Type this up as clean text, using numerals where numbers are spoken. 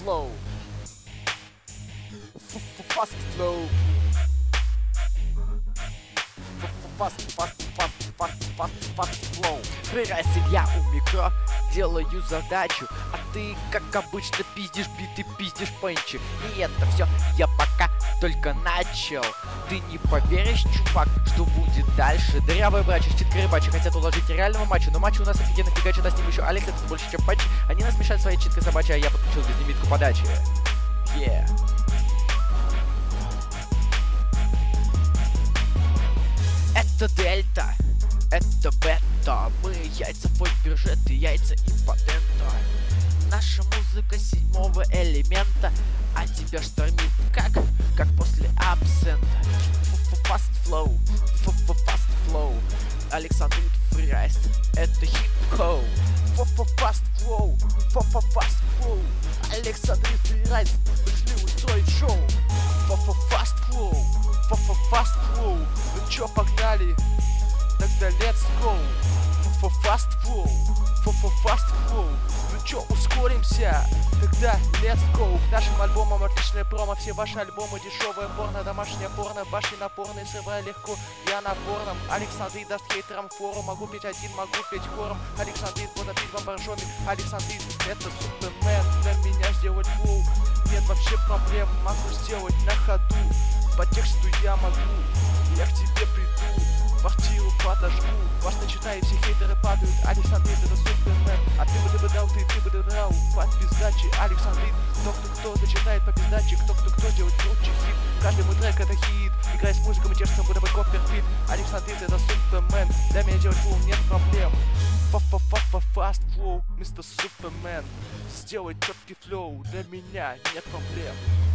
flow. Fast flow. Fast flow. Фрирайс Илья у микро, делаю задачу, а ты, как обычно, пиздишь биты, пиздишь пенчи. И это все я пока только начал. Ты не поверишь, чувак, что будет дальше. Дырявые братья, читка рыбачи хотят уложить реального матча, но матч у нас офигенно фигачит, а с ним еще Алекс, это больше, чем патчи. Они нас мешают своей читкой собачьей, а я подключил безлимитку подачи. Yeah. Это дельта, это бета. Мы яйца фойбюджет и яйца импотента. Наша музыка седьмого элемента, а тебя штормит как после абсента. Fast flow, fast flow. Александр Фрирайс, это хип-хоп. Fast flow, fast flow. Александр Фрирайс, пришли устроить шоу. Fast flow, fast flow. Ну чё, погнали? Тогда let's go. Fast flow, fast flow. Ну чё, ускоримся? Тогда let's go. К нашим альбомам отличное промо. Все ваши альбомы дешевое порно, домашнее порно, башни напорные, срывая легко. Я напорном. Александр даст хейтерам фору. Могу петь один, могу петь хором. Александр буду пить вам боржоми. Александр это супермен. Для меня сделать флоу нет вообще проблем. Могу сделать на ходу. По тексту я могу. Я к тебе приду. Квартиру подожгу. Вас начинает, все хейтеры падают. Александр это супермен. А ты бы дал, ты бы драл. Под пиздачи Александр. Кто зачитает по пиздачи. Кто делает круче хит. Каждый мой трек это хит. Играй с музыкой, честно, буду бы коперфит. Александр это супермен. Для меня делать флоу нет проблем. Fast flow, мистер Супермен. Сделай четкий флоу. Для меня нет проблем.